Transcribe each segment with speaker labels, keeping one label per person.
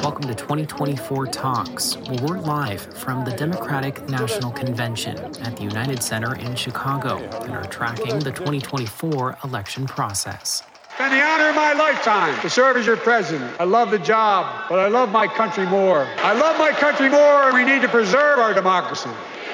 Speaker 1: Welcome to 2024 Talks, where we're live from the Democratic National Convention at the United Center in Chicago and are tracking the 2024 election process.
Speaker 2: It's been the honor of my lifetime to serve as your president. I love the job, but I love my country more. I love my country more, and we need to preserve our democracy.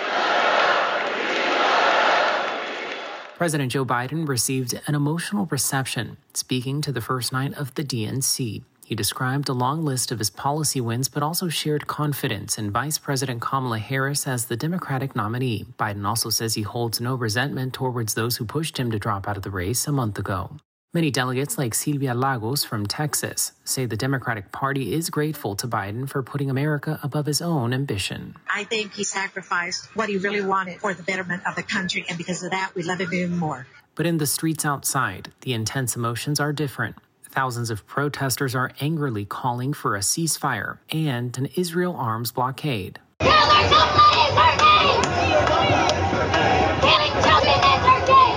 Speaker 1: President Joe Biden received an emotional reception, speaking to the first night of the DNC. He described a long list of his policy wins, but also shared confidence in Vice President Kamala Harris as the Democratic nominee. Biden also says he holds no resentment towards those who pushed him to drop out of the race a month ago. Many delegates, like Silvia Lagos from Texas, say the Democratic Party is grateful to Biden for putting America above his own ambition.
Speaker 3: I think he sacrificed what he really wanted for the betterment of the country, and because of that, we love him even more.
Speaker 1: But in the streets outside, the intense emotions are different. Thousands of protesters are angrily calling for a ceasefire and an Israel arms blockade.
Speaker 4: Killing children is okay! Killing children is okay!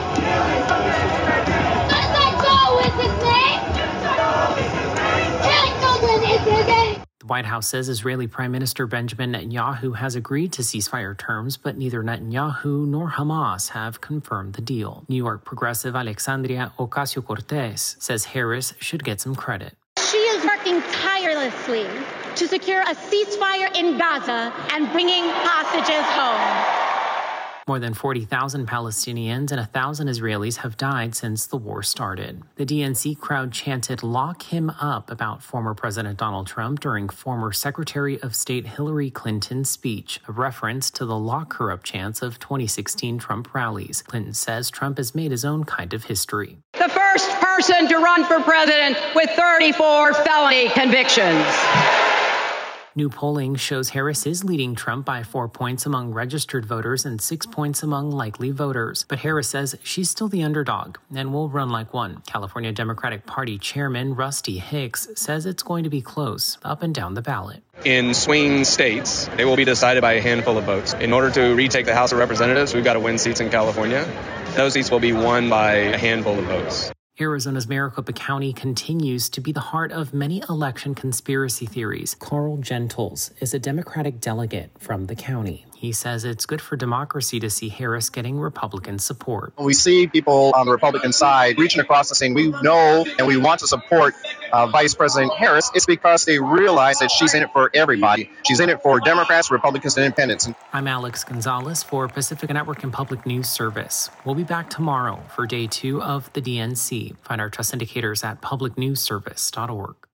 Speaker 4: Let's is his name! Killing children is okay!
Speaker 1: The White House says Israeli Prime Minister Benjamin Netanyahu has agreed to ceasefire terms, but neither Netanyahu nor Hamas have confirmed the deal. New York progressive Alexandria Ocasio-Cortez says Harris should get some credit.
Speaker 5: She is working tirelessly to secure a ceasefire in Gaza and bringing hostages home.
Speaker 1: More than 40,000 Palestinians and 1,000 Israelis have died since the war started. The DNC crowd chanted "Lock him up" about former President Donald Trump during former Secretary of State Hillary Clinton's speech, a reference to the "lock her up" chants of 2016 Trump rallies. Clinton says Trump has made his own kind of history.
Speaker 6: The first person to run for president with 34 felony convictions.
Speaker 1: New polling shows Harris is leading Trump by 4 points among registered voters and 6 points among likely voters. But Harris says she's still the underdog and will run like one. California Democratic Party Chairman Rusty Hicks says it's going to be close up and down the ballot.
Speaker 7: In swing states, they will be decided by a handful of votes. In order to retake the House of Representatives, we've got to win seats in California. Those seats will be won by a handful of votes.
Speaker 1: Arizona's Maricopa County continues to be the heart of many election conspiracy theories. Carl Gentles is a Democratic delegate from the county. He says it's good for democracy to see Harris getting Republican support.
Speaker 8: We see people on the Republican side reaching across and saying we know and we want to support Vice President Harris. It's because they realize that she's in it for everybody. She's in it for Democrats, Republicans, and independents.
Speaker 1: I'm Alex Gonzalez for Pacifica Network and Public News Service. We'll be back tomorrow for day 2 of the DNC. Find our trust indicators at publicnewsservice.org.